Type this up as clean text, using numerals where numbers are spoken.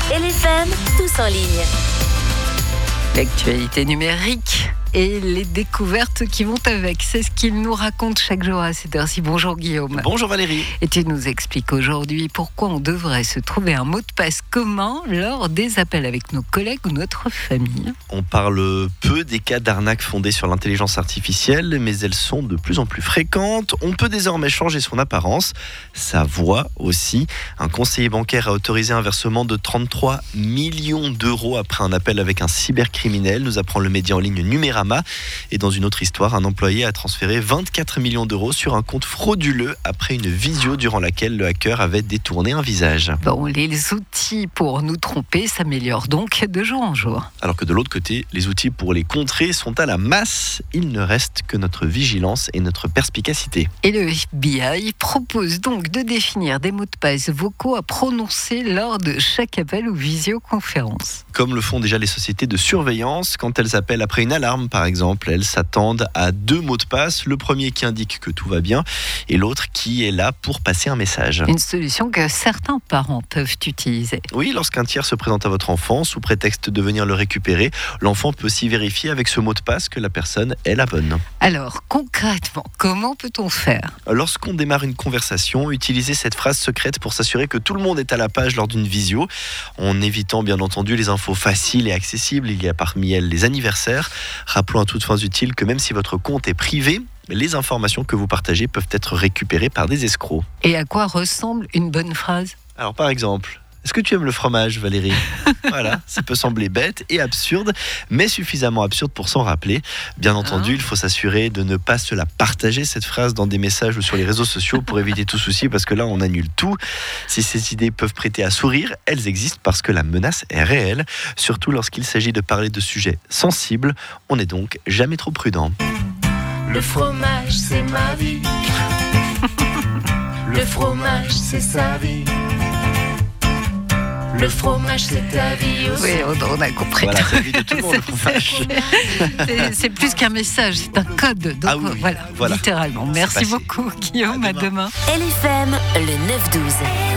LFM, tous en ligne. L'actualité numérique et les découvertes qui vont avec. C'est ce qu'il nous raconte chaque jour à cette heure-ci. Bonjour Guillaume. Bonjour Valérie. Et tu nous expliques aujourd'hui pourquoi on devrait se trouver un mot de passe commun lors des appels avec nos collègues ou notre famille. On parle peu des cas d'arnaques fondées sur l'intelligence artificielle, mais elles sont de plus en plus fréquentes. On peut désormais changer son apparence, sa voix aussi. Un conseiller bancaire a autorisé un versement de 33 millions d'euros après un appel avec un cybercriminel, nous apprend le média en ligne Numérama. Et dans une autre histoire, un employé a transféré 24 millions d'euros sur un compte frauduleux après une visio durant laquelle le hacker avait détourné un visage. Bon, les outils pour nous tromper s'améliorent donc de jour en jour. Alors que de l'autre côté, les outils pour les contrer sont à la masse. Il ne reste que notre vigilance et notre perspicacité. Et le FBI propose donc de définir des mots de passe vocaux à prononcer lors de chaque appel ou visioconférence. Comme le font déjà les sociétés de surveillance, quand elles appellent après une alarme, par exemple, elles s'attendent à 2 mots de passe. Le premier qui indique que tout va bien et l'autre qui est là pour passer un message. Une solution que certains parents peuvent utiliser. Oui, lorsqu'un tiers se présente à votre enfant sous prétexte de venir le récupérer, l'enfant peut aussi vérifier avec ce mot de passe que la personne est la bonne. Alors, concrètement, comment peut-on faire ? Lorsqu'on démarre une conversation, utilisez cette phrase secrète pour s'assurer que tout le monde est à la page lors d'une visio, en évitant bien entendu les infos faciles et accessibles. Il y a parmi elles les anniversaires. Rappelons à toutes fins utiles que même si votre compte est privé, les informations que vous partagez peuvent être récupérées par des escrocs. Et à quoi ressemble une bonne phrase ? Alors par exemple, est-ce que tu aimes le fromage, Valérie ? Voilà, ça peut sembler bête et absurde, mais suffisamment absurde pour s'en rappeler. Bien entendu, il faut s'assurer de ne pas se la partager, cette phrase, dans des messages ou sur les réseaux sociaux pour éviter tout souci, parce que là, on annule tout. Si ces idées peuvent prêter à sourire, elles existent parce que la menace est réelle, surtout lorsqu'il s'agit de parler de sujets sensibles. On n'est donc jamais trop prudent. Le fromage, c'est ma vie. Le fromage, c'est sa vie. Le fromage, c'est ta vie aussi. Oui, on a compris. Voilà, c'est la vie de tout le monde, le fromage. C'est plus qu'un message, c'est un code. Donc Oui, voilà. littéralement. Merci beaucoup, Guillaume. À demain. LFM, le 9-12.